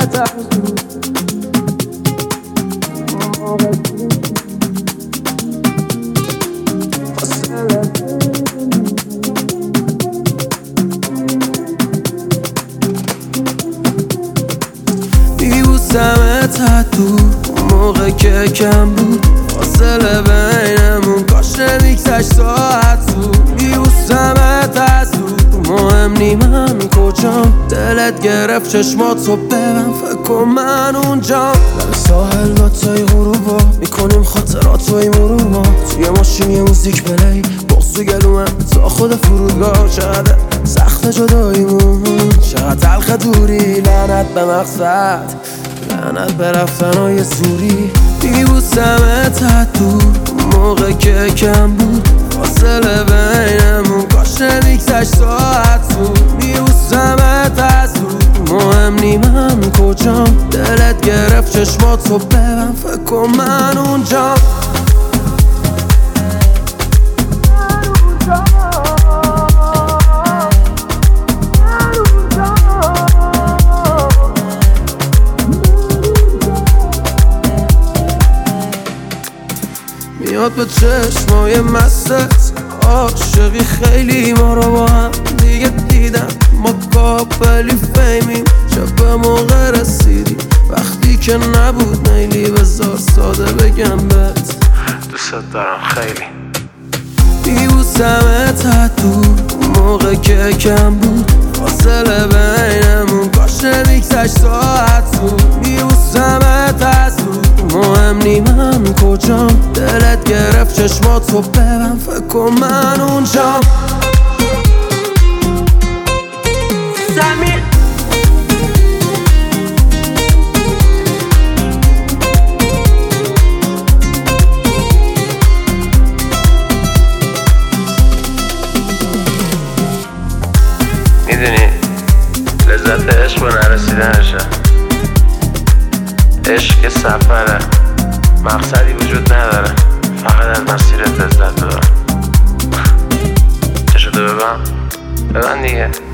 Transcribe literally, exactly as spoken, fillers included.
وسمت افزود میبوسمت دور موقع که کم بود فاصله بینمون کاش نمیگذشت ساعت زود میبوسمت از دور مهم نی من کجام دلت گرفت چشماتو ببن فکر کن من اونجام لب ساحل ناتای غروبا میکنیم خاطرات و ای مرور توی ماشین یه موزیک پلی بغض تو گلومه تا خود فرودگاه چقدر سخت جداییمون چقدر تلخ دوری لعنت به مقصد لعنت به رفتنهای زوری میبوسمت دور موقع که کم بود فاصله بینمون کاش نمیگذشت ساعت زود میبوسمت از دور مهم نی من کجام دلت گرفت چشماتو ببن فکر کن من اونجام میاد به چشمای مستت عاشقی خیلی ما رو با هم دیگه دیدم ما کابلی فیمیم شب به موقع رسیدی وقتی که نبود میلی بذار ساده بگم بهت دوست دارم خیلی میبوسمت دور موقع که کم بود فاصله بینمون کاش نمیگذشت ساعت زود میبوسمت از دور مهم نی من کجام دلت گرفت چشماتو ببن فکر کن من اونجام سمیر میدونی لذت عشق و نرسیدنشه عشق سفره مقصدی وجود نداره فقط از مسیرت لذت ببر چشتو ببن ببن دیگه